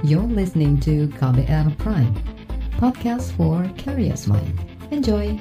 You're listening to KBR Prime, podcast for curious mind. Enjoy!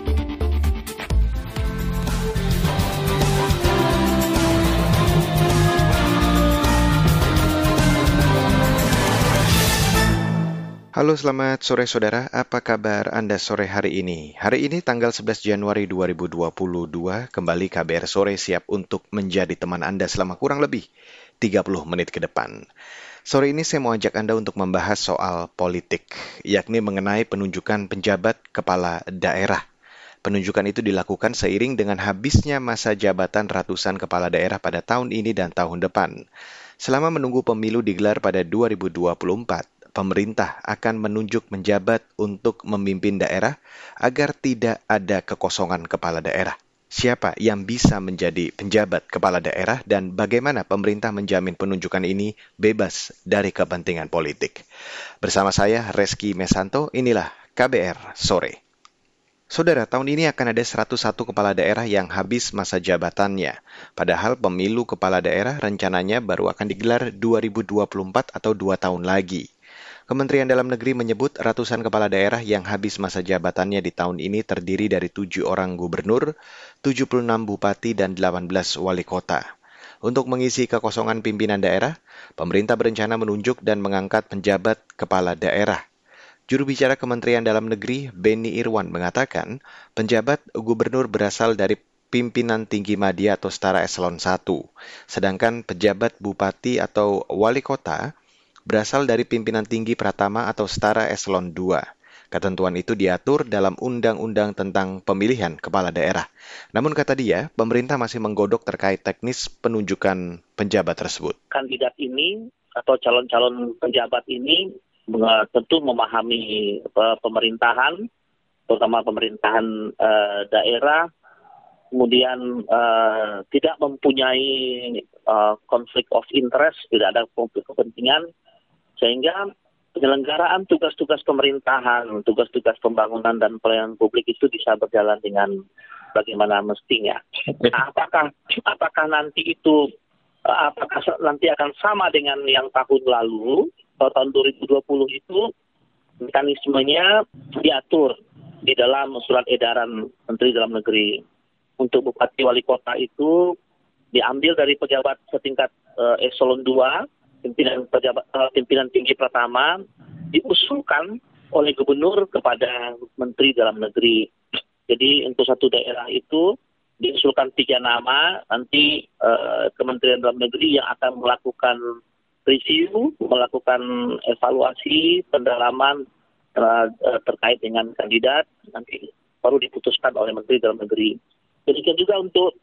Halo, selamat sore saudara. Apa kabar Anda sore hari ini? Hari ini tanggal 11 Januari 2022, kembali KBR Sore siap untuk menjadi teman Anda selama kurang lebih 30 menit ke depan. Sore ini saya mau ajak Anda untuk membahas soal politik, yakni mengenai penunjukan penjabat kepala daerah. Penunjukan itu dilakukan seiring dengan habisnya masa jabatan ratusan kepala daerah pada tahun ini dan tahun depan. Selama menunggu pemilu digelar pada 2024, pemerintah akan menunjuk penjabat untuk memimpin daerah agar tidak ada kekosongan kepala daerah. Siapa yang bisa menjadi penjabat kepala daerah dan bagaimana pemerintah menjamin penunjukan ini bebas dari kepentingan politik? Bersama saya, Reski Mesanto, inilah KBR Sore. Saudara, tahun ini akan ada 101 kepala daerah yang habis masa jabatannya. Padahal pemilu kepala daerah rencananya baru akan digelar 2024 atau 2 tahun lagi. Kementerian Dalam Negeri menyebut ratusan kepala daerah yang habis masa jabatannya di tahun ini terdiri dari 7 orang gubernur, 76 bupati, dan 18 wali kota. Untuk mengisi kekosongan pimpinan daerah, pemerintah berencana menunjuk dan mengangkat penjabat kepala daerah. Juru bicara Kementerian Dalam Negeri, Beni Irwan, mengatakan penjabat gubernur berasal dari pimpinan tinggi media atau setara eselon 1, sedangkan pejabat bupati atau wali kota berasal dari pimpinan tinggi pratama atau setara eselon 2. Ketentuan itu diatur dalam Undang-Undang tentang Pemilihan Kepala Daerah. Namun kata dia, pemerintah masih menggodok terkait teknis penunjukan penjabat tersebut. Kandidat ini atau calon-calon penjabat ini tentu memahami pemerintahan, terutama pemerintahan daerah, kemudian tidak mempunyai konflik of interest, tidak ada konflik kepentingan, sehingga penyelenggaraan tugas-tugas pemerintahan, tugas-tugas pembangunan dan pelayanan publik itu bisa berjalan dengan bagaimana mestinya. Nah, apakah nanti akan sama dengan yang tahun lalu, tahun 2020 itu mekanismenya diatur di dalam surat edaran Menteri Dalam Negeri. Untuk bupati wali kota itu diambil dari pejabat setingkat eselon 2, pimpinan tinggi pertama, diusulkan oleh gubernur kepada Menteri Dalam Negeri. Jadi untuk satu daerah itu diusulkan 3 nama, nanti Kementerian Dalam Negeri yang akan melakukan review, melakukan evaluasi, pendalaman terkait dengan kandidat, nanti baru diputuskan oleh Menteri Dalam Negeri. Demikian juga untuk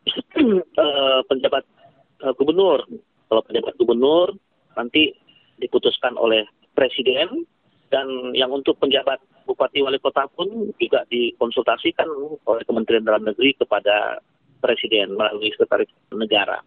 penjabat gubernur. Kalau penjabat gubernur nanti diputuskan oleh Presiden, dan yang untuk penjabat bupati wali kota pun juga dikonsultasikan oleh Kementerian Dalam Negeri kepada Presiden melalui Sekretaris Negara.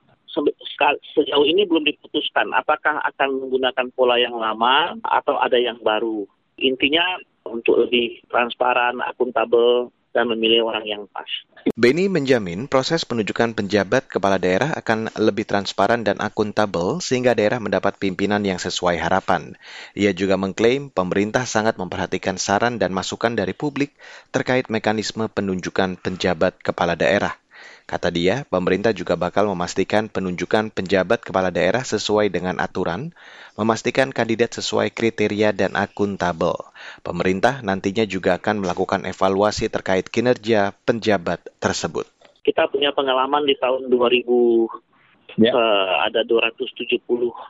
Sejauh ini belum diputuskan apakah akan menggunakan pola yang lama atau ada yang baru. Intinya untuk lebih transparan, akuntabel, dan memilih orang yang pas. Beni menjamin proses penunjukan penjabat kepala daerah akan lebih transparan dan akuntabel sehingga daerah mendapat pimpinan yang sesuai harapan. Ia juga mengklaim pemerintah sangat memperhatikan saran dan masukan dari publik terkait mekanisme penunjukan penjabat kepala daerah. Kata dia, pemerintah juga bakal memastikan penunjukan penjabat kepala daerah sesuai dengan aturan, memastikan kandidat sesuai kriteria dan akuntabel. Pemerintah nantinya juga akan melakukan evaluasi terkait kinerja penjabat tersebut. Kita punya pengalaman di tahun 2000, ada 270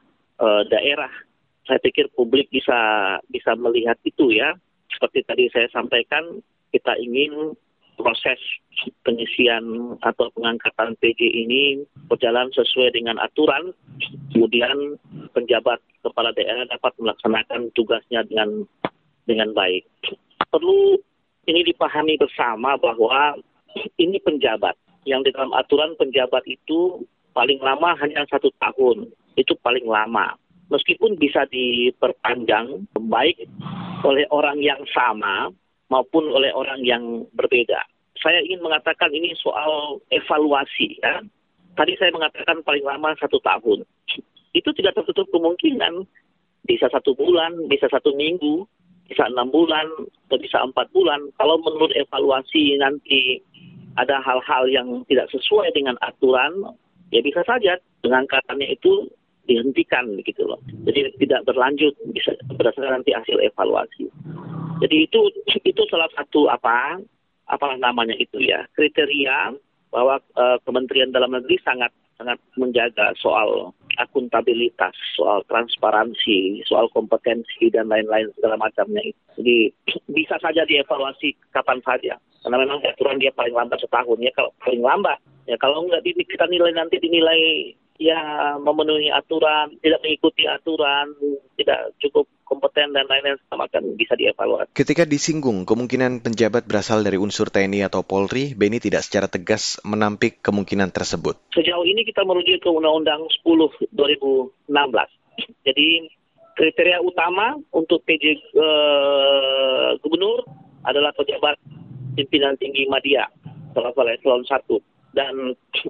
daerah. Saya pikir publik bisa melihat itu ya. Seperti tadi saya sampaikan, kita ingin proses pengisian atau pengangkatan PJ ini berjalan sesuai dengan aturan, kemudian penjabat kepala daerah dapat melaksanakan tugasnya dengan baik. Perlu ini dipahami bersama bahwa ini penjabat, yang di dalam aturan penjabat itu paling lama hanya 1 tahun, itu paling lama. Meskipun bisa diperpanjang baik oleh orang yang sama maupun oleh orang yang berbeda. Saya ingin mengatakan ini soal evaluasi ya. Tadi saya mengatakan paling lama 1 tahun. Itu tidak tertutup kemungkinan Bisa 1 bulan, bisa 1 minggu, bisa 6 bulan, atau bisa 4 bulan. Kalau menurut evaluasi nanti ada hal-hal yang tidak sesuai dengan aturan, ya bisa saja pengangkatannya itu dihentikan gitu loh. Jadi tidak berlanjut bisa berdasarkan nanti hasil evaluasi. Jadi itu salah satu apa namanya itu ya, kriteria bahwa Kementerian Dalam Negeri sangat menjaga soal akuntabilitas, soal transparansi, soal kompetensi dan lain-lain segala macamnya itu. Jadi bisa saja dievaluasi kapan saja. Karena memang aturan dia paling lambat setahun ya, kalau paling lambat. Ya kalau nggak kita dinilai ya memenuhi aturan, tidak mengikuti aturan, tidak cukup kompeten dan lain-lain sama kan bisa dievaluasi. Ketika disinggung kemungkinan penjabat berasal dari unsur TNI atau Polri, Beni tidak secara tegas menampik kemungkinan tersebut. Sejauh ini kita merujuk ke Undang-Undang 10 2016. Jadi kriteria utama untuk PJ Gubernur adalah pejabat pimpinan tinggi media level eselon 1 dan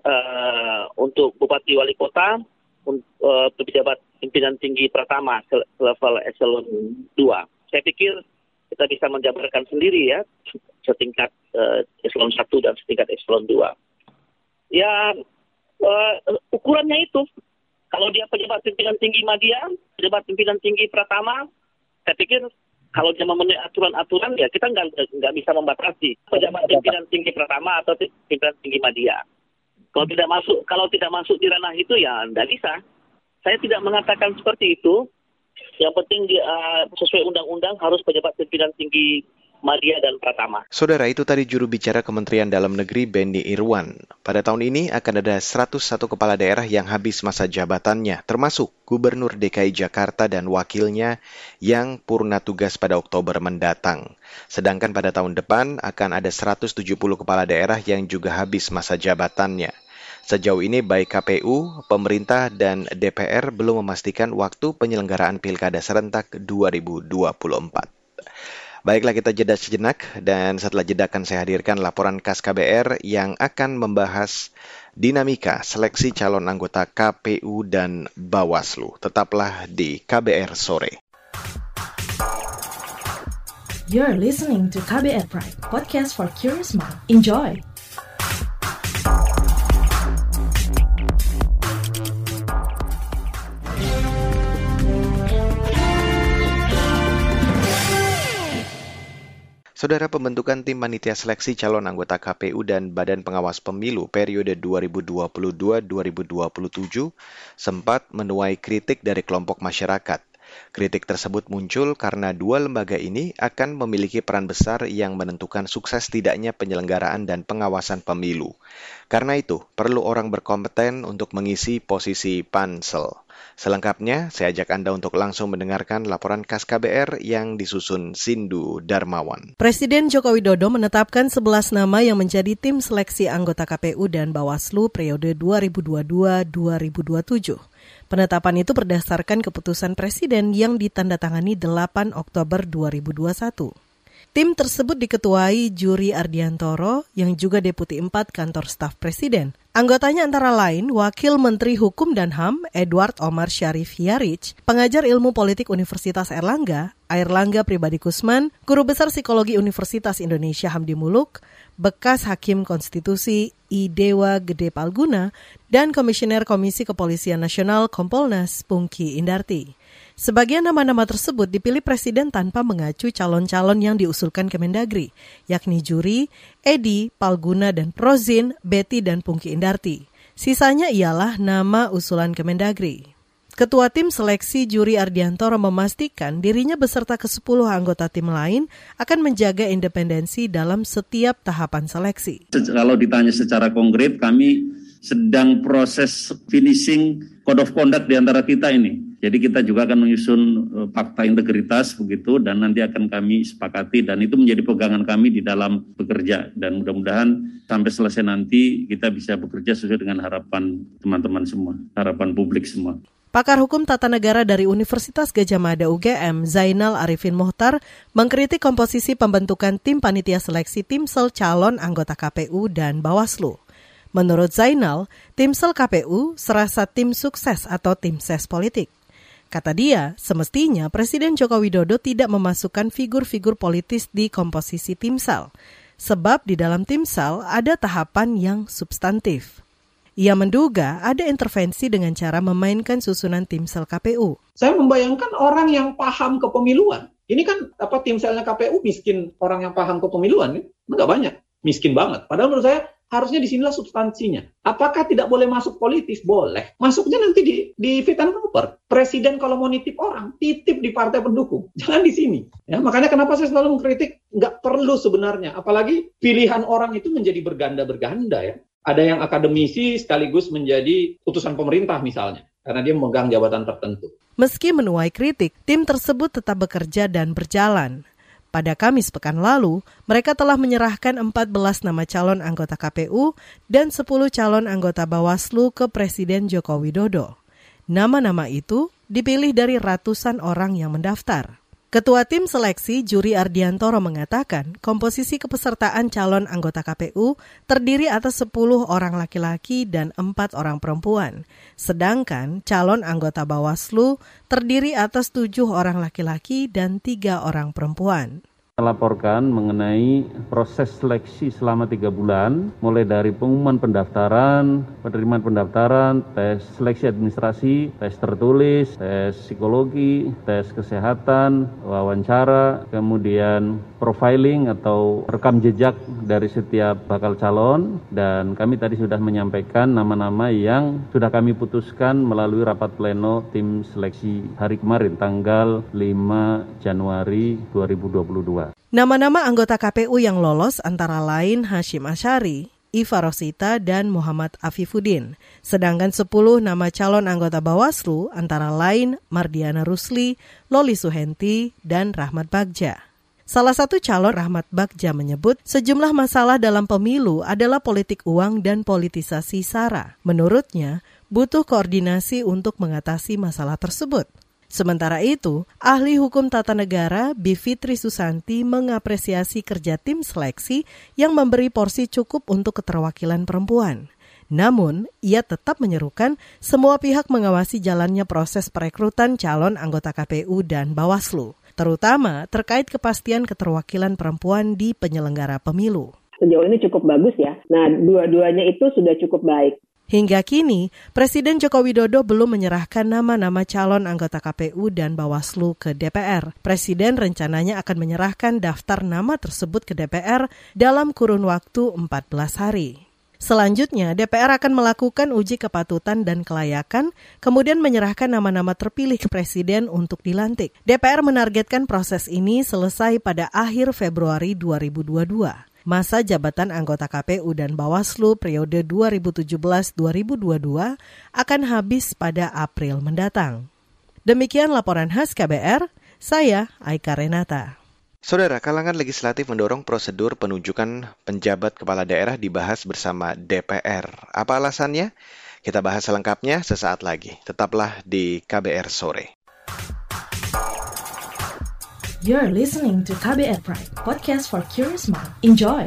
untuk Bupati Wali Kota pejabat pimpinan tinggi pertama level eselon 2. Saya pikir kita bisa menjabarkan sendiri ya setingkat eselon 1 dan setingkat eselon 2. Ya ukurannya itu kalau dia pejabat pimpinan tinggi media, pejabat pimpinan tinggi pertama, saya pikir kalau dia memenuhi aturan-aturan ya kita nggak bisa membatasi pejabat pimpinan tinggi pertama atau pimpinan tinggi media. Kalau tidak masuk di ranah itu ya nggak bisa. Saya tidak mengatakan seperti itu. Yang penting sesuai undang-undang harus pejabat pimpinan tinggi media dan pratama. Saudara, itu tadi juru bicara Kementerian Dalam Negeri Benny Irwan. Pada tahun ini akan ada 101 kepala daerah yang habis masa jabatannya, termasuk Gubernur DKI Jakarta dan wakilnya yang purna tugas pada Oktober mendatang. Sedangkan pada tahun depan akan ada 170 kepala daerah yang juga habis masa jabatannya. Sejauh ini baik KPU, pemerintah, dan DPR belum memastikan waktu penyelenggaraan Pilkada serentak 2024. Baiklah, kita jeda sejenak dan setelah jeda akan saya hadirkan laporan khas KBR yang akan membahas dinamika seleksi calon anggota KPU dan Bawaslu. Tetaplah di KBR Sore. You're listening to KBR Pride, podcast for curious mind. Enjoy! Saudara, pembentukan tim panitia seleksi calon anggota KPU dan Badan Pengawas Pemilu periode 2022-2027 sempat menuai kritik dari kelompok masyarakat. Kritik tersebut muncul karena dua lembaga ini akan memiliki peran besar yang menentukan sukses tidaknya penyelenggaraan dan pengawasan pemilu. Karena itu, perlu orang berkompeten untuk mengisi posisi pansel. Selengkapnya, saya ajak Anda untuk langsung mendengarkan laporan khas KBR yang disusun Sindu Darmawan. Presiden Joko Widodo menetapkan 11 nama yang menjadi tim seleksi anggota KPU dan Bawaslu periode 2022-2027. Penetapan itu berdasarkan keputusan Presiden yang ditandatangani 8 Oktober 2021. Tim tersebut diketuai Juri Ardiantoro yang juga Deputi 4 Kantor Staf Presiden. Anggotanya antara lain Wakil Menteri Hukum dan HAM Edward Omar Syarif Hiarij, pengajar ilmu politik Universitas Airlangga, Airlangga Pribadi Kusman, Guru Besar Psikologi Universitas Indonesia Hamdi Muluk, bekas Hakim Konstitusi I. Dewa Gede Palguna, dan Komisioner Komisi Kepolisian Nasional Kompolnas Pungki Indarti. Sebagian nama-nama tersebut dipilih Presiden tanpa mengacu calon-calon yang diusulkan Kemendagri, yakni Juri, Edi, Palguna, dan Prozin, Betty, dan Pungki Indarti. Sisanya ialah nama usulan Kemendagri. Ketua Tim Seleksi Juri Ardiantoro memastikan dirinya beserta ke-10 anggota tim lain akan menjaga independensi dalam setiap tahapan seleksi. Kalau ditanya secara konkret, kami sedang proses finishing code of conduct di antara kita ini. Jadi kita juga akan menyusun fakta integritas begitu dan nanti akan kami sepakati dan itu menjadi pegangan kami di dalam bekerja dan mudah-mudahan sampai selesai nanti kita bisa bekerja sesuai dengan harapan teman-teman semua, harapan publik semua. Pakar Hukum Tata Negara dari Universitas Gadjah Mada UGM, Zainal Arifin Mohtar, mengkritik komposisi pembentukan tim panitia seleksi timsel calon anggota KPU dan Bawaslu. Menurut Zainal, timsel KPU serasa tim sukses atau tim ses politik. Kata dia, semestinya Presiden Joko Widodo tidak memasukkan figur-figur politis di komposisi Timsel, sebab di dalam Timsel ada tahapan yang substantif. Ia menduga ada intervensi dengan cara memainkan susunan Timsel KPU. Saya membayangkan orang yang paham kepemiluan. Ini kan Timselnya KPU miskin orang yang paham kepemiluan, kan? Nggak banyak, miskin banget. Padahal menurut saya harusnya disinilah substansinya. Apakah tidak boleh masuk politis? Boleh. Masuknya nanti di fit and proper. Presiden kalau mau nitip orang, titip di partai pendukung. Jangan di sini. Ya, makanya kenapa saya selalu mengkritik, nggak perlu sebenarnya. Apalagi pilihan orang itu menjadi berganda-berganda ya. Ada yang akademisi sekaligus menjadi utusan pemerintah misalnya. Karena dia memegang jabatan tertentu. Meski menuai kritik, tim tersebut tetap bekerja dan berjalan. Pada Kamis pekan lalu, mereka telah menyerahkan 14 nama calon anggota KPU dan 10 calon anggota Bawaslu ke Presiden Joko Widodo. Nama-nama itu dipilih dari ratusan orang yang mendaftar. Ketua Tim Seleksi Juri Ardiantoro mengatakan komposisi kepesertaan calon anggota KPU terdiri atas 10 orang laki-laki dan 4 orang perempuan. Sedangkan calon anggota Bawaslu terdiri atas 7 orang laki-laki dan 3 orang perempuan. Melaporkan mengenai proses seleksi selama 3 bulan, mulai dari pengumuman pendaftaran, penerimaan pendaftaran, tes seleksi administrasi, tes tertulis, tes psikologi, tes kesehatan, wawancara, kemudian profiling atau rekam jejak dari setiap bakal calon, dan kami tadi sudah menyampaikan nama-nama yang sudah kami putuskan melalui rapat pleno tim seleksi hari kemarin, tanggal 5 Januari 2022. Nama-nama anggota KPU yang lolos antara lain Hashim Asyari, Iva Rosita, dan Muhammad Afifuddin. Sedangkan 10 nama calon anggota Bawaslu antara lain Mardiana Rusli, Loli Suhenti, dan Rahmat Bagja. Salah satu calon, Rahmat Bagja, menyebut sejumlah masalah dalam pemilu adalah politik uang dan politisasi SARA. Menurutnya, butuh koordinasi untuk mengatasi masalah tersebut. Sementara itu, ahli hukum tata negara Bivitri Susanti mengapresiasi kerja tim seleksi yang memberi porsi cukup untuk keterwakilan perempuan. Namun, ia tetap menyerukan semua pihak mengawasi jalannya proses perekrutan calon anggota KPU dan Bawaslu, terutama terkait kepastian keterwakilan perempuan di penyelenggara pemilu. Sejauh ini cukup bagus ya. Nah, dua-duanya itu sudah cukup baik. Hingga kini, Presiden Joko Widodo belum menyerahkan nama-nama calon anggota KPU dan Bawaslu ke DPR. Presiden rencananya akan menyerahkan daftar nama tersebut ke DPR dalam kurun waktu 14 hari. Selanjutnya, DPR akan melakukan uji kepatutan dan kelayakan, kemudian menyerahkan nama-nama terpilih ke Presiden untuk dilantik. DPR menargetkan proses ini selesai pada akhir Februari 2022. Masa jabatan anggota KPU dan Bawaslu periode 2017-2022 akan habis pada April mendatang. Demikian laporan khas KBR, saya Aika Renata. Saudara, kalangan legislatif mendorong prosedur penunjukan penjabat kepala daerah dibahas bersama DPR. Apa alasannya? Kita bahas selengkapnya sesaat lagi. Tetaplah di KBR Sore. You're listening to KBR Pride, podcast for curious mind. Enjoy!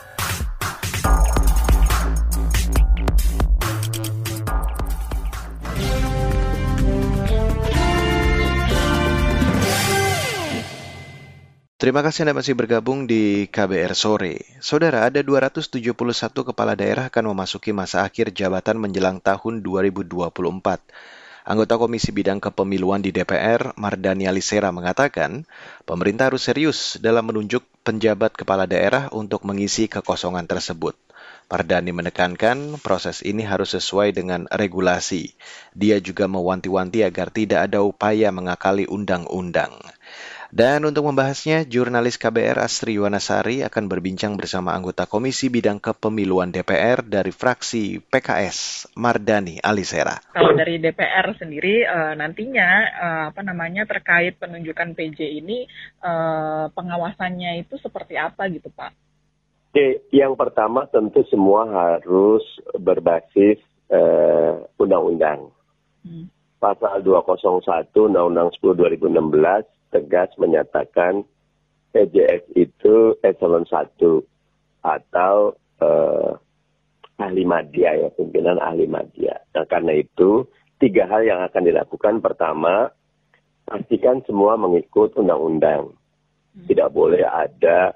Terima kasih Anda masih bergabung di KBR Sore. Saudara, ada 271 kepala daerah akan memasuki masa akhir jabatan menjelang tahun 2024. Anggota Komisi Bidang Kepemiluan di DPR, Mardani Alisera, mengatakan pemerintah harus serius dalam menunjuk penjabat kepala daerah untuk mengisi kekosongan tersebut. Mardani menekankan proses ini harus sesuai dengan regulasi. Dia juga mewanti-wanti agar tidak ada upaya mengakali undang-undang. Dan untuk membahasnya, jurnalis KBR Astri Yuwanasari akan berbincang bersama anggota Komisi Bidang Kepemiluan DPR dari fraksi PKS, Mardani Alisera. Kalau dari DPR sendiri nantinya terkait penunjukan PJ ini pengawasannya itu seperti apa gitu Pak? Oke, yang pertama tentu semua harus berbasis undang-undang. Pasal 201 Undang-Undang 10 2016 tegas menyatakan PJS itu eselon 1 atau ahli madya ya, pimpinan ahli madya. Nah, karena itu 3 hal yang akan dilakukan. Pertama, pastikan semua mengikut undang-undang. Tidak boleh ada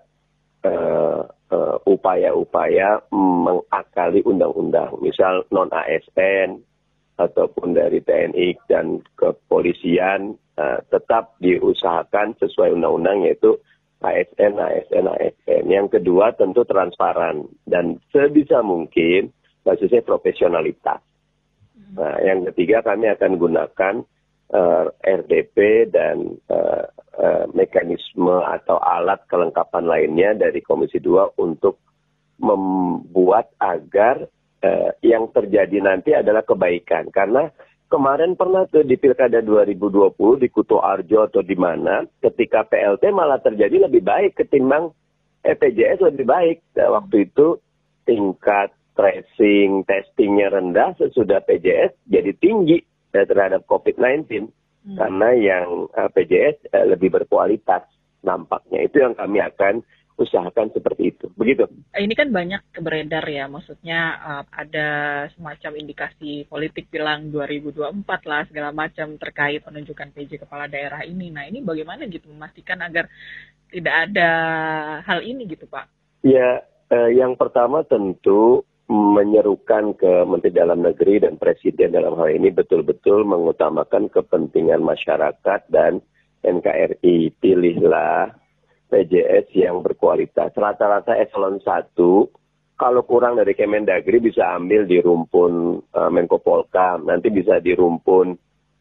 upaya-upaya mengakali undang-undang. Misal non-ASN ataupun dari TNI dan kepolisian tetap diusahakan sesuai undang-undang, yaitu ASN. Yang kedua tentu transparan dan sebisa mungkin basisnya profesionalitas. Nah, yang ketiga kami akan gunakan RDP dan mekanisme atau alat kelengkapan lainnya dari Komisi 2 untuk membuat agar yang terjadi nanti adalah kebaikan. Karena kemarin pernah tuh di Pilkada 2020 di Kuto Arjo atau di mana, ketika PLT malah terjadi lebih baik ketimbang PJS lebih baik. Nah, waktu itu tingkat tracing, testingnya rendah, sesudah PJS jadi tinggi terhadap COVID-19. Karena yang PJS lebih berkualitas nampaknya. Itu yang kami akan usahakan seperti itu. Begitu. Ini kan banyak beredar ya, maksudnya ada semacam indikasi politik bilang 2024 lah segala macam terkait penunjukan PJ kepala daerah ini. Nah ini bagaimana gitu memastikan agar tidak ada hal ini gitu Pak? Ya, yang pertama tentu menyerukan ke Menteri Dalam Negeri dan Presiden dalam hal ini betul-betul mengutamakan kepentingan masyarakat dan NKRI. Pilihlah PJS yang berkualitas. Rata-rata eselon 1, kalau kurang dari Kemendagri bisa ambil di rumpun Menko Polkam, nanti bisa di rumpun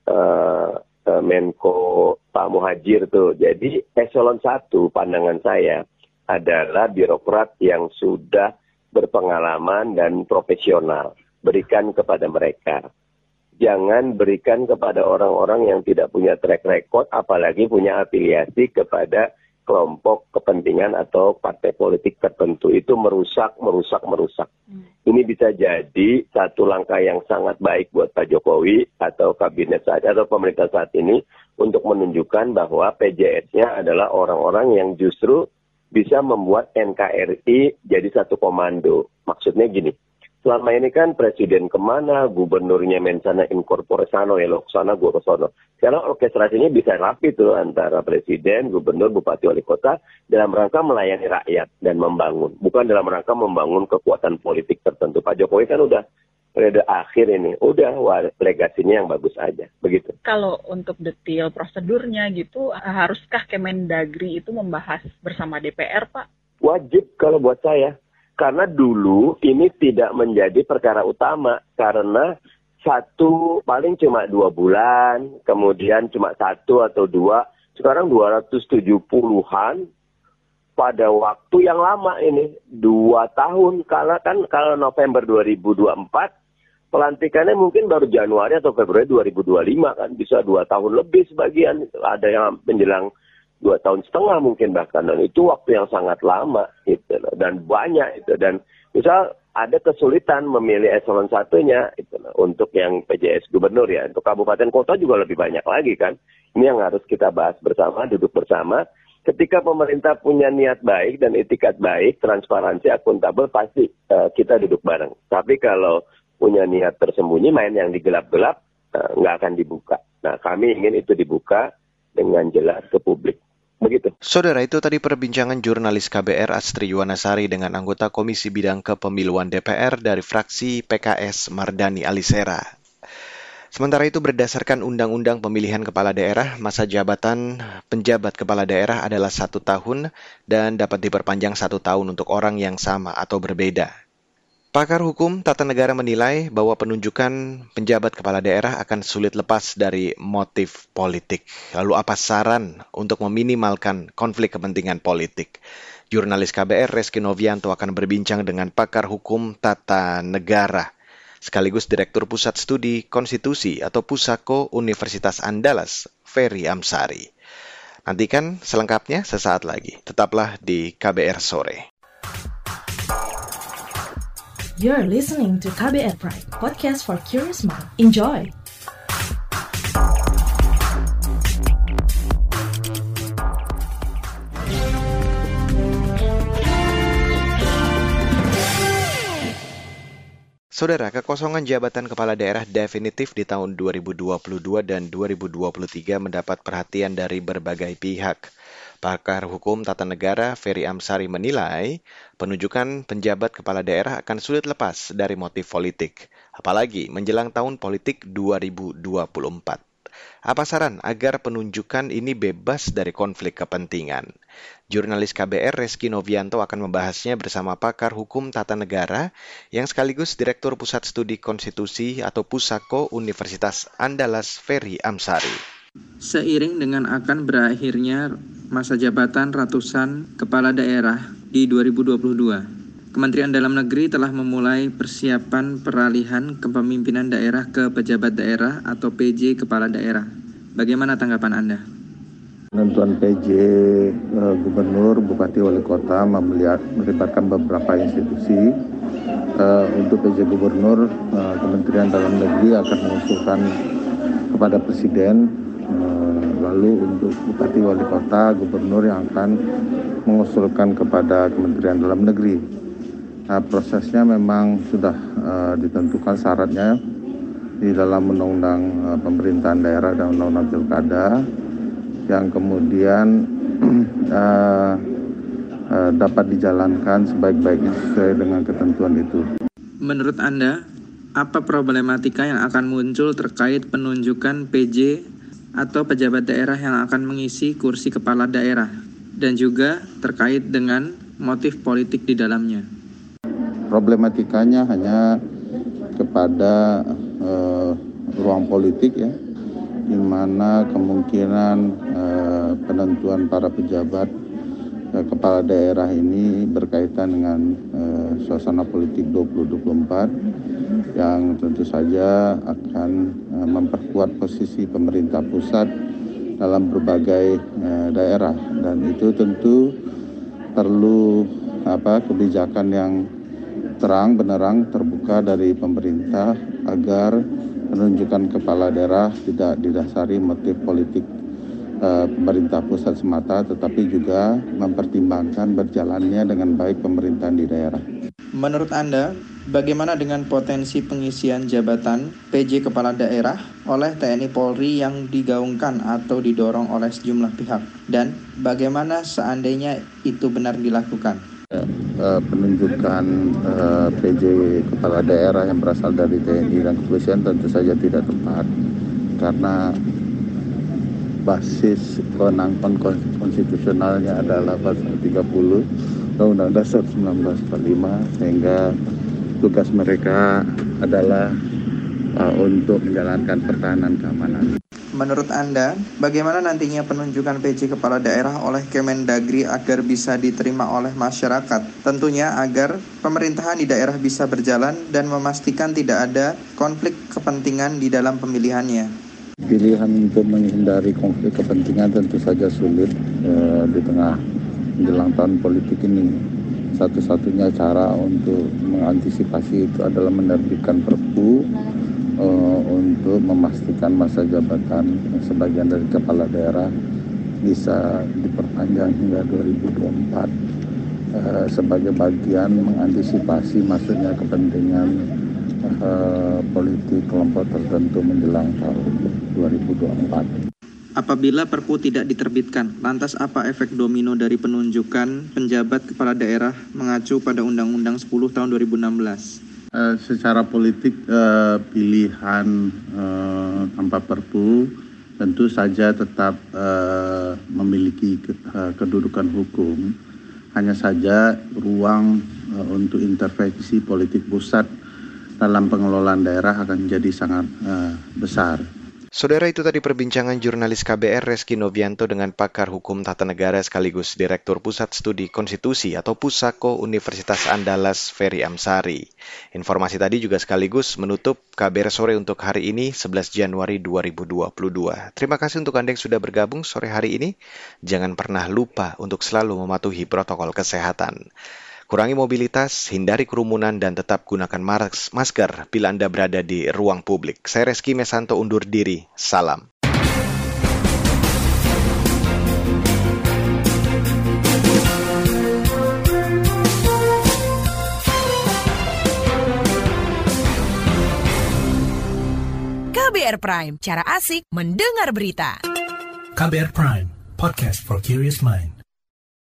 Menko Pak Muhajir tuh. Jadi eselon 1 pandangan saya adalah birokrat yang sudah berpengalaman dan profesional. Berikan kepada mereka. Jangan berikan kepada orang-orang yang tidak punya track record, apalagi punya afiliasi kepada kelompok kepentingan atau partai politik tertentu. Itu merusak. Ini bisa jadi satu langkah yang sangat baik buat Pak Jokowi atau kabinet saat atau pemerintah saat ini untuk menunjukkan bahwa PJS-nya adalah orang-orang yang justru bisa membuat NKRI jadi satu komando. Maksudnya gini, selama ini kan presiden kemana, gubernurnya mensana incorpore sano, elok sana, gua kesono. Sekarang orkestrasinya bisa rapi tuh antara presiden, gubernur, bupati, wali kota dalam rangka melayani rakyat dan membangun. Bukan dalam rangka membangun kekuatan politik tertentu. Pak Jokowi kan udah periode akhir ini, udah legasinya yang bagus aja, begitu. Kalau untuk detail prosedurnya gitu, haruskah Kemendagri itu membahas bersama DPR, Pak? Wajib kalau buat saya. Karena dulu ini tidak menjadi perkara utama, karena satu paling cuma 2 bulan, kemudian cuma 1 atau 2, sekarang 270-an pada waktu yang lama ini, 2 tahun. Kalau November 2024, pelantikannya mungkin baru Januari atau Februari 2025 kan, bisa 2 tahun lebih sebagian, ada yang menjelang 2 tahun setengah mungkin bahkan, dan itu waktu yang sangat lama gitu loh, dan banyak itu. Dan misal ada kesulitan memilih eselon 1-nya gitu loh, untuk yang PJS gubernur ya, untuk kabupaten kota juga lebih banyak lagi kan. Ini yang harus kita bahas bersama, duduk bersama. Ketika pemerintah punya niat baik dan etikat baik, transparansi, akuntabel, pasti kita duduk bareng. Tapi kalau punya niat tersembunyi, main yang digelap-gelap, nggak akan dibuka. Nah, kami ingin itu dibuka dengan jelas ke publik. Begitu. Saudara, itu tadi perbincangan jurnalis KBR Astri Yuwanasari dengan anggota Komisi Bidang Kepemiluan DPR dari fraksi PKS Mardani Alisera. Sementara itu, berdasarkan Undang-Undang Pemilihan Kepala Daerah, masa jabatan penjabat kepala daerah adalah 1 tahun dan dapat diperpanjang 1 tahun untuk orang yang sama atau berbeda. Pakar hukum tata negara menilai bahwa penunjukan penjabat kepala daerah akan sulit lepas dari motif politik. Lalu apa saran untuk meminimalkan konflik kepentingan politik? Jurnalis KBR Reski Novianto akan berbincang dengan pakar hukum tata negara, sekaligus Direktur Pusat Studi Konstitusi atau Pusako Universitas Andalas, Ferry Amsari. Nantikan selengkapnya sesaat lagi. Tetaplah di KBR Sore. You're listening to KBR Pride, podcast for curious mind. Enjoy! Saudara, kekosongan jabatan kepala daerah definitif di tahun 2022 dan 2023 mendapat perhatian dari berbagai pihak. Pakar Hukum Tata Negara Ferry Amsari menilai penunjukan penjabat kepala daerah akan sulit lepas dari motif politik, apalagi menjelang tahun politik 2024. Apa saran agar penunjukan ini bebas dari konflik kepentingan? Jurnalis KBR Reski Novianto akan membahasnya bersama pakar hukum tata negara yang sekaligus Direktur Pusat Studi Konstitusi atau Pusako Universitas Andalas Ferry Amsari. Seiring dengan akan berakhirnya masa jabatan ratusan kepala daerah di 2022, Kementerian Dalam Negeri telah memulai persiapan peralihan kepemimpinan daerah ke pejabat daerah atau PJ kepala daerah. Bagaimana tanggapan Anda? Penentuan PJ Gubernur, Bupati, Wali Kota melibatkan beberapa institusi. Untuk PJ Gubernur, Kementerian Dalam Negeri akan mengusulkan kepada Presiden. Lalu untuk Bupati, Wali Kota, Gubernur yang akan mengusulkan kepada Kementerian Dalam Negeri. Nah, prosesnya memang sudah ditentukan syaratnya di dalam Undang-Undang Pemerintahan Daerah dan Undang-Undang Pilkada yang kemudian dapat dijalankan sebaik-baiknya sesuai dengan ketentuan itu. Menurut Anda, apa problematika yang akan muncul terkait penunjukan PJ atau pejabat daerah yang akan mengisi kursi kepala daerah dan juga terkait dengan motif politik di dalamnya? Problematikanya hanya kepada ruang politik ya, di mana kemungkinan penentuan para pejabat kepala daerah ini berkaitan dengan suasana politik 2024 yang tentu saja akan memperkuat posisi pemerintah pusat dalam berbagai daerah, dan itu tentu perlu kebijakan yang terang benerang terbuka dari pemerintah agar penunjukan kepala daerah tidak didasari motif politik pemerintah pusat semata, tetapi juga mempertimbangkan berjalannya dengan baik pemerintahan di daerah. Menurut Anda, bagaimana dengan potensi pengisian jabatan PJ kepala daerah oleh TNI Polri yang digaungkan atau didorong oleh sejumlah pihak? Dan bagaimana seandainya itu benar dilakukan? Penunjukan PJ kepala daerah yang berasal dari TNI dan kepolisian tentu saja tidak tepat, karena basis kewenangan konstitusionalnya adalah pasal 30 Undang-Undang Dasar 1945, sehingga tugas mereka adalah untuk menjalankan pertahanan keamanan. Menurut Anda, bagaimana nantinya penunjukan PJ kepala daerah oleh Kemendagri agar bisa diterima oleh masyarakat? Tentunya agar pemerintahan di daerah bisa berjalan dan memastikan tidak ada konflik kepentingan di dalam pemilihannya. Pilihan untuk menghindari konflik kepentingan tentu saja sulit di tengah menjelang tahun politik ini. Satu-satunya cara untuk mengantisipasi itu adalah menerbitkan Perpu untuk memastikan masa jabatan sebagian dari kepala daerah bisa diperpanjang hingga 2024 sebagai bagian mengantisipasi masuknya kepentingan politik kelompok tertentu menjelang tahun 2024. Apabila Perpu tidak diterbitkan, lantas apa efek domino dari penunjukan penjabat kepala daerah mengacu pada Undang-Undang 10 tahun 2016? Secara politik pilihan tanpa Perpu tentu saja tetap memiliki kedudukan hukum. Hanya saja ruang untuk intervensi politik pusat dalam pengelolaan daerah akan menjadi sangat besar. Saudara, itu tadi perbincangan jurnalis KBR Reski Novianto dengan pakar hukum tata negara sekaligus Direktur Pusat Studi Konstitusi atau Pusako Universitas Andalas Ferry Amsari. Informasi tadi juga sekaligus menutup KBR Sore untuk hari ini 11 Januari 2022. Terima kasih untuk Anda yang sudah bergabung sore hari ini. Jangan pernah lupa untuk selalu mematuhi protokol kesehatan. Kurangi mobilitas, hindari kerumunan, dan tetap gunakan masker bila Anda berada di ruang publik. Saya Reski Mesanto undur diri. Salam. Prime, cara asik mendengar berita. KBR Prime, podcast for curious mind.